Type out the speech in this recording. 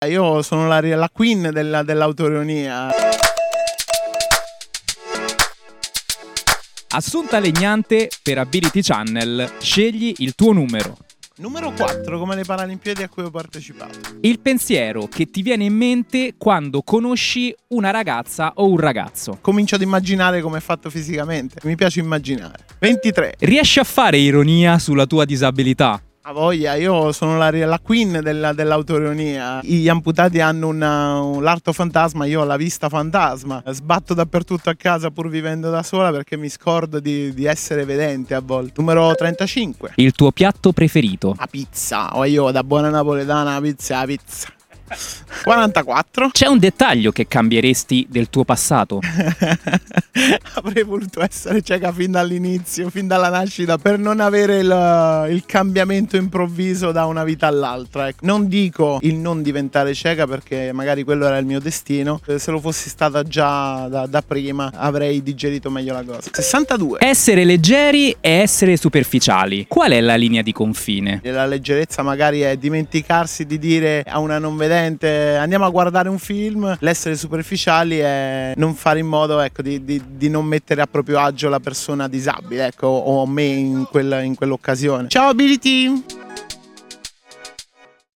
Io sono la queen dell'autoironia. Assunta Legnante per Ability Channel, scegli il tuo numero. Numero 4, come le Paralimpiadi a cui ho partecipato. Il pensiero che ti viene in mente quando conosci una ragazza o un ragazzo. Comincio ad immaginare come è fatto fisicamente. Mi piace immaginare. 23. Riesci a fare ironia sulla tua disabilità? A voglia, io sono la queen dell'autoironia. Gli amputati hanno l'arto fantasma, io ho la vista fantasma. Sbatto dappertutto a casa pur vivendo da sola perché mi scordo di essere vedente a volte. Numero 35. Il tuo piatto preferito? La pizza. O io da buona napoletana la pizza. 44. C'è un dettaglio che cambieresti del tuo passato? Avrei voluto essere cieca fin dall'inizio, fin dalla nascita, per non avere il cambiamento improvviso da una vita all'altra. Ecco. Non dico il non diventare cieca perché magari quello era il mio destino. Se lo fossi stata già da prima avrei digerito meglio la cosa. 62. Essere leggeri e essere superficiali. Qual è la linea di confine? La leggerezza magari è dimenticarsi di dire a una non vedente andiamo a guardare un film. L'essere superficiali è non fare in modo, ecco, di non mettere a proprio agio la persona disabile, ecco, o me in quell'occasione. Ciao Ability!